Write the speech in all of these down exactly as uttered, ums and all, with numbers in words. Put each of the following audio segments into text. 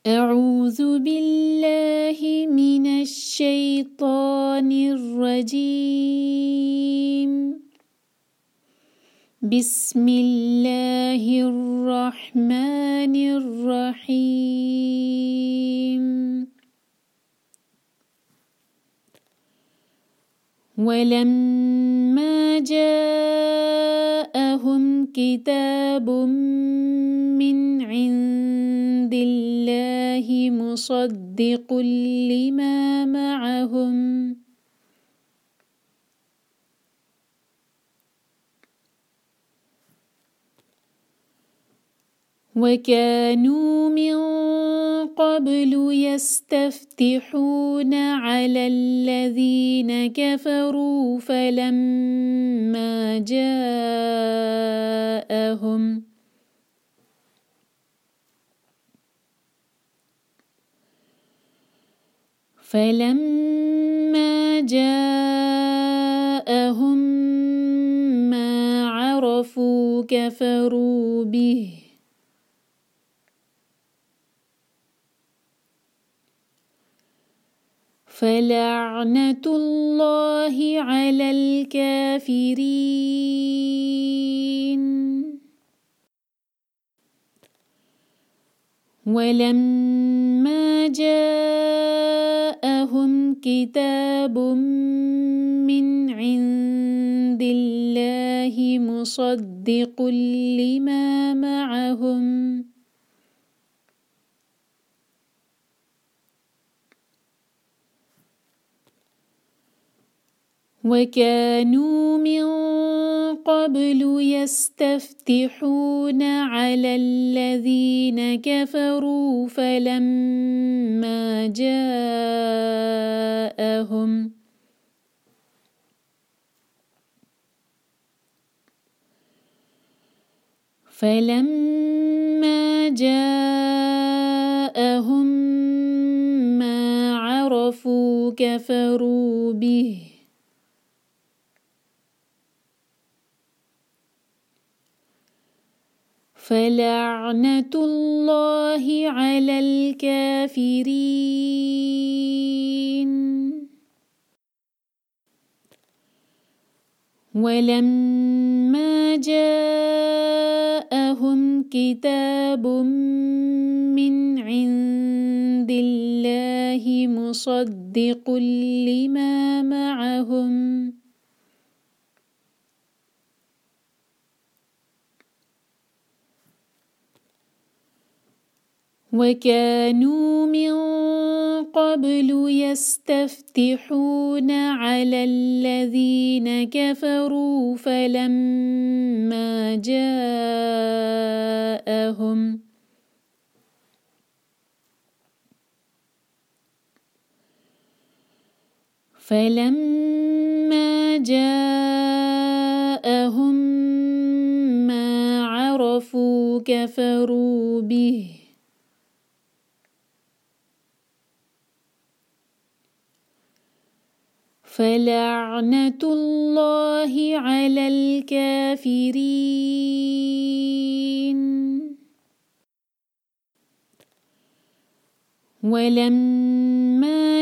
أعوذ بالله من الشيطان الرجيم. بسم الله الرحمن الرحيم. ولما جاءهم كتاب من عند الله مصدق لما معهم وكانوا من قبل يستفتحون على الذين كفروا فلما جاءهم فلما جاءهم ما عرفوا كفروا به فلعنة الله على الكافرين. ولما جاءهم كتاب من عند الله مصدق لما معهم وكانوا من قبل يستفتحون على الذين كفروا فلما جاءهم فلما جاءهم ما عرفوا كفروا به فلعنة الله على الكافرين. ولما جاءهم كتاب من عند الله مصدق لما معهم وكانوا من قبل يستفتحون على الذين كفروا فلما جاءهم فلما جاءهم ما عرفوا كفروا به فلعنة الله على الكافرين. ولما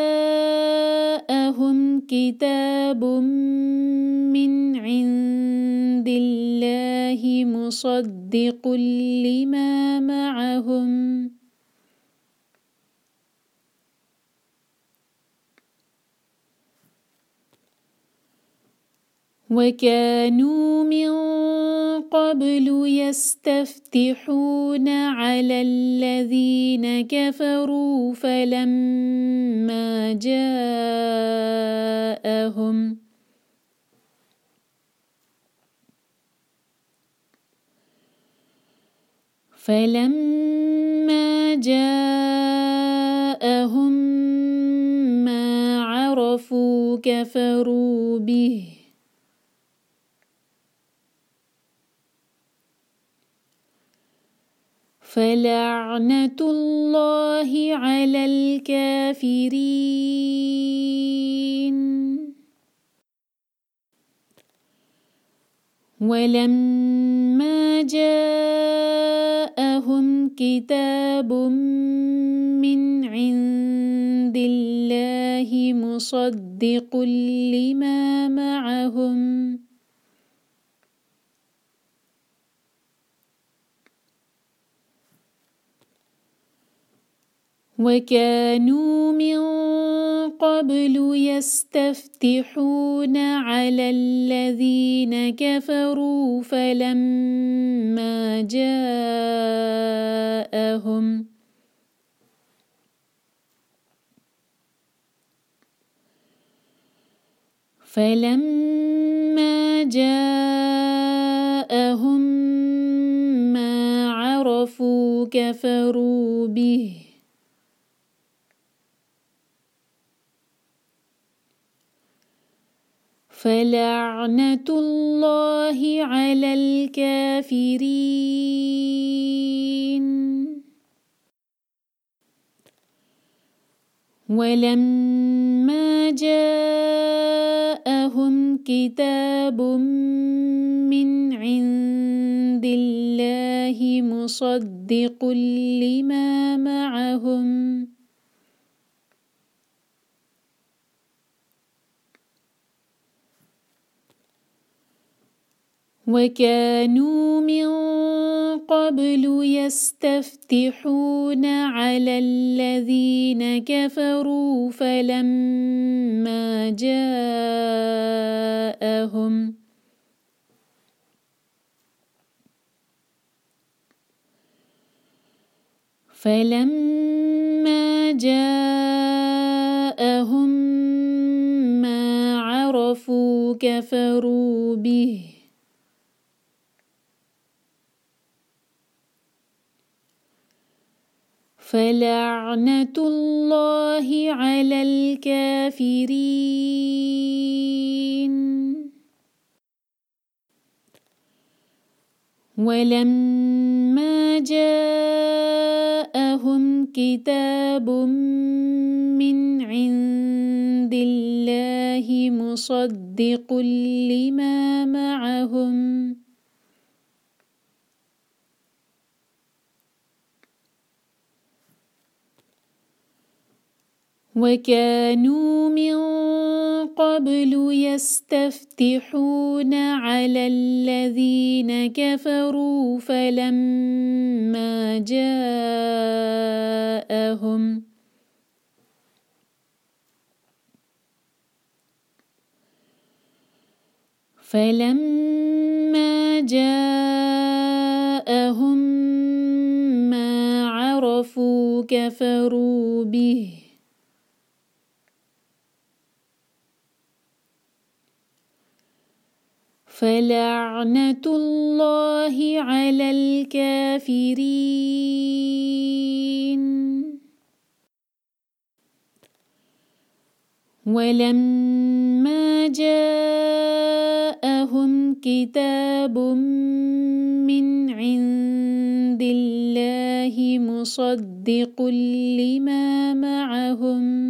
جاءهم كتاب من عند الله مصدق لما معهم وكانوا من قبل يستفتحون على الذين كفروا فلما جاءهم فلما جاءهم ما عرفوا كفروا به فلعنة الله على الكافرين. ولما ولما جاءهم كتاب من عند الله مصدق لما معهم وكانوا من قبل يستفتحون على الذين كفروا فلما جاءهم فلما جاءهم ما عرفوا كفروا به فلعنة الله على الكافرين ولما جاءهم كتاب من عند الله مصدق لما معهم وكانوا من قبل يستفتحون على الذين كفروا فلما جاءهم فلما جاءهم ما عرفوا كفروا به فلعنة الله على الكافرين ولما جاءهم كتاب من عند الله مصدق لما معهم وكانوا من قبل يستفتحون على الذين كفروا فلما جاءهم فلما جاءهم ما عرفوا كفروا به فلعنة الله على الكافرين ولما جاءهم كتاب من عند الله مصدق لما معهم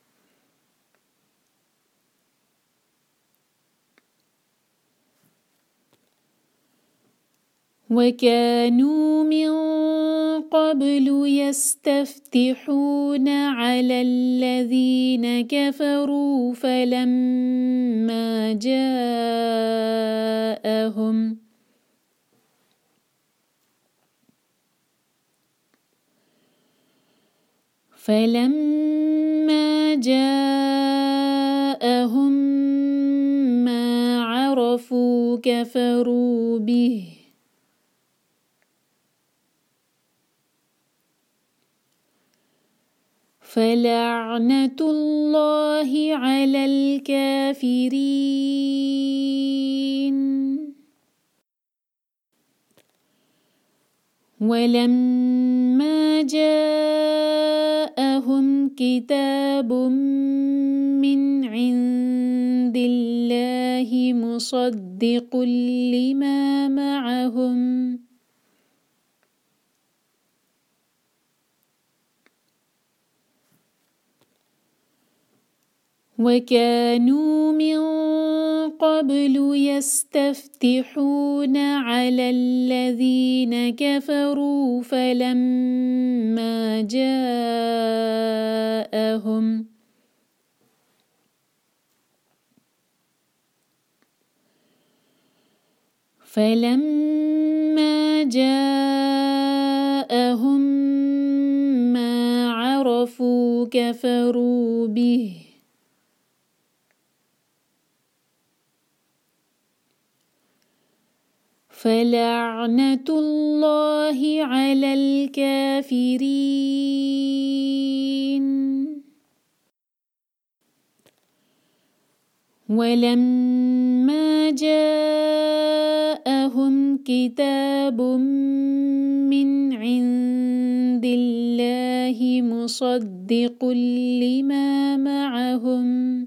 وكانوا من قبل يستفتحون على الذين كفروا فلما جاءهم فلما جاءهم ما عرفوا كفروا به فلعنة الله على الكافرين ولما جاءهم كتاب من عند الله مصدق لما معهم وكانوا من قبل يستفتحون على الذين كفروا فلما جاءهم فلما جاءهم ما عرفوا كفروا به فلعنة الله على الكافرين. ولما جاءهم كتاب من عند الله مصدق لما معهم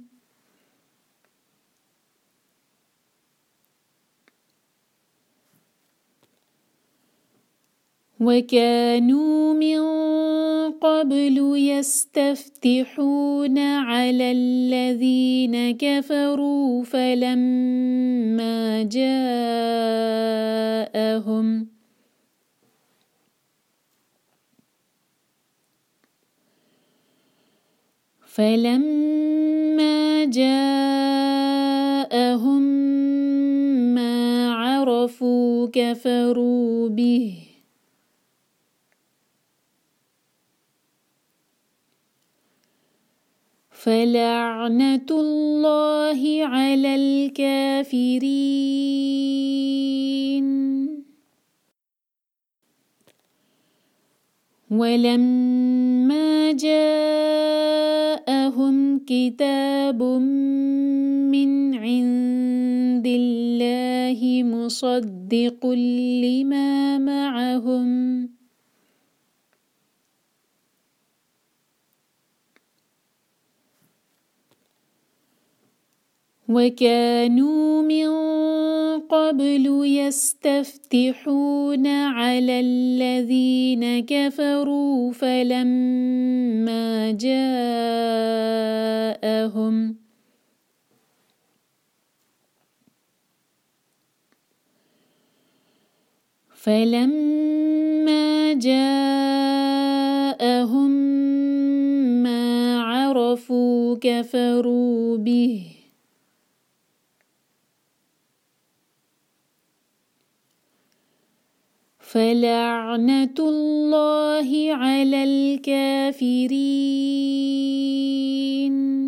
وكانوا من قبل يستفتحون على الذين كفروا فلما جاءهم فلما جاءهم ما عرفوا كفروا به فلعنة الله على الكافرين. ولما جاءهم كتاب من عند الله مصدق لما معهم وكانوا من قبل يستفتحون على الذين كفروا فلما جاءهم فلما جاءهم ما عرفوا كفروا به فلعنة الله على الكافرين.